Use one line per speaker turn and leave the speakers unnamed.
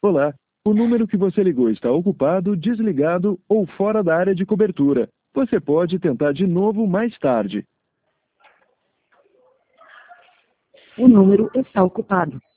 Olá, o número que você ligou está ocupado, desligado ou fora da área de cobertura. Você pode tentar de novo mais tarde.
O número está ocupado.